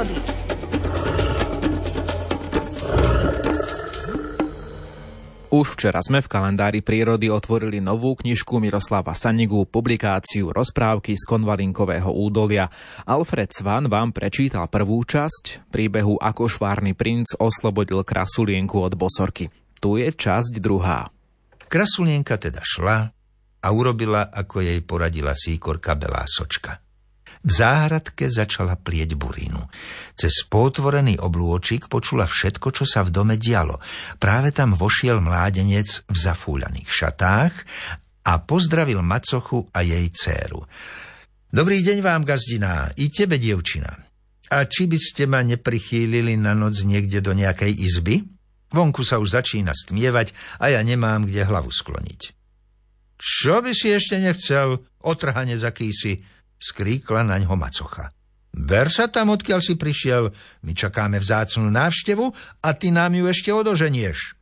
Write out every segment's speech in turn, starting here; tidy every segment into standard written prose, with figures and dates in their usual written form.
prírody. Už včera sme v kalendári prírody otvorili novú knižku Miroslava Sanigu, publikáciu Rozprávky z Konvalinkového údolia. Alfred Svan vám prečítal prvú časť príbehu Ako švárny princ oslobodil Krasulienku od bosorky. Tu je časť druhá. Krasulienka teda šla a urobila, ako jej poradila síkorka Belá sočka. V záhradke začala plieť burinu. Cez potvorený oblôčik počula všetko, čo sa v dome dialo. Práve tam vošiel mládenec v zafúľaných šatách a pozdravil macochu a jej dcéru. Dobrý deň vám, gazdiná, i tebe, dievčina. A či by ste ma neprichýlili na noc niekde do nejakej izby? Vonku sa už začína stmievať a ja nemám kde hlavu skloniť. Čo by si ešte nechcel, otrhanec akýsi? Skríkla naňho macocha. Ber sa tam, odkiaľ si prišiel. My čakáme vzácnu návštevu a ty nám ju ešte odoženieš.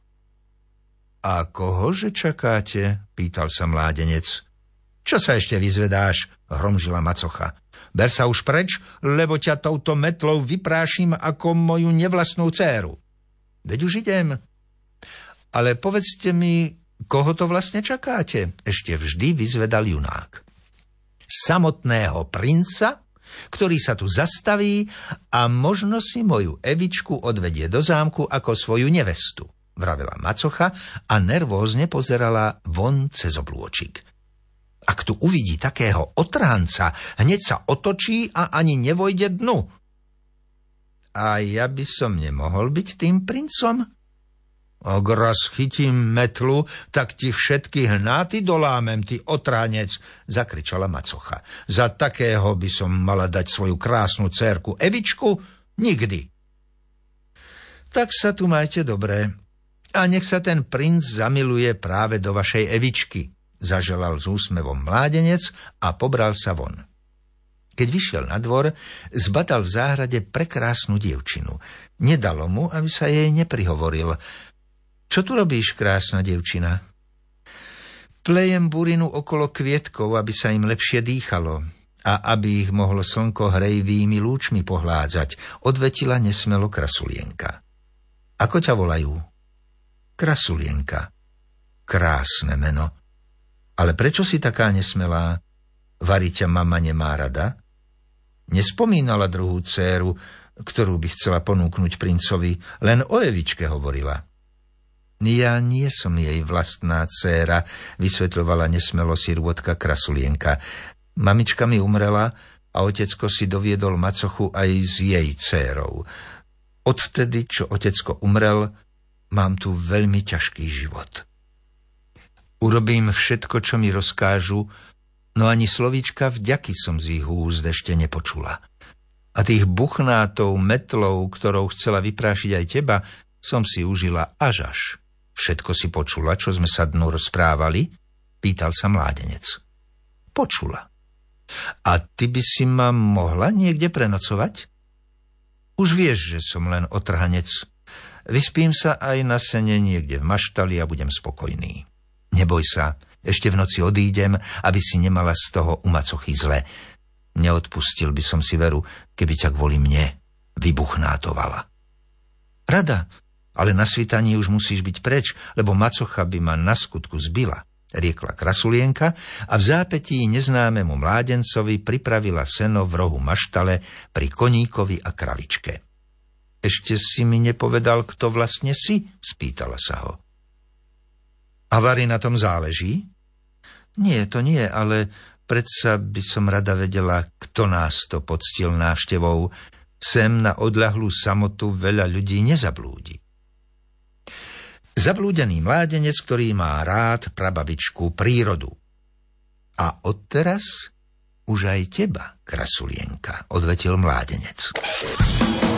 A kohože čakáte? Pýtal sa mládenec. Čo sa ešte vyzvedáš? Hromžila macocha. Ber sa už preč, lebo ťa touto metlou vyprášim ako moju nevlastnú dcéru. Veď už idem. Ale povedzte mi, koho to vlastne čakáte? Ešte vždy vyzvedal junák. Samotného princa, ktorý sa tu zastaví a možno si moju Evičku odvedie do zámku ako svoju nevestu, vravela macocha a nervózne pozerala von cez oblôčik. Ak tu uvidí takého otrhanca, hneď sa otočí a ani nevojde dnu. A ja by som nemohol byť tým princom? Ak raz chytím metlu, tak ti všetky hnáty dolámem, ty otranec, zakričala macocha. Za takého by som mala dať svoju krásnu dcérku Evičku? Nikdy. Tak sa tu majte dobre. A nech sa ten princ zamiluje práve do vašej Evičky, zaželal s úsmevom mládenec a pobral sa von. Keď vyšiel na dvor, zbadal v záhrade prekrásnu dievčinu. Nedalo mu, aby sa jej neprihovoril. Čo tu robíš, krásna dievčina? Plejem burinu okolo kvietkov, aby sa im lepšie dýchalo a aby ich mohlo slnko hrejvými lúčmi pohládzať, odvetila nesmelo Krasulienka. Ako ťa volajú? Krasulienka. Krásne meno. Ale prečo si taká nesmelá? Vari ťa mama nemá rada? Nespomínala druhú dcéru, ktorú by chcela ponúknuť princovi, len o Evičke hovorila. Ja nie som jej vlastná dcéra, vysvetľovala nesmelo sirôtka Krasulienka. Mamička mi umrela a otecko si doviedol macochu aj s jej dcérou. Odvtedy, čo otecko umrel, mám tu veľmi ťažký život. Urobím všetko, čo mi rozkážu, no ani slovíčka vďaky som z ich úst ešte nepočula. A tých buchnátov metlou, ktorou chcela vyprášiť aj teba, som si užila až. Všetko si počula, čo sme sa dnu rozprávali? Pýtal sa mládenec. Počula. A ty by si ma mohla niekde prenocovať? Už vieš, že som len otrhanec. Vyspím sa aj na sene niekde v maštali a budem spokojný. Neboj sa, ešte v noci odídem, aby si nemala z toho u macochy zle. Neodpustil by som si veru, keby ťa kvôli mne vybuchnátovala. Rada, ale na svítaní už musíš byť preč, lebo macocha by ma na skutku zbila, riekla Krasulienka a v zápätí neznámemu mládencovi pripravila seno v rohu maštale pri koníkovi a kravičke. Ešte si mi nepovedal, kto vlastne si? Spýtala sa ho. A vari na tom záleží? Nie, to nie, ale predsa by som rada vedela, kto nás to poctil návštevou. Sem na odľahlú samotu veľa ľudí nezablúdi. Zablúdený mládenec, ktorý má rád prababičku prírodu. A odteraz už aj teba, Krasulienka, odvetil mládenec.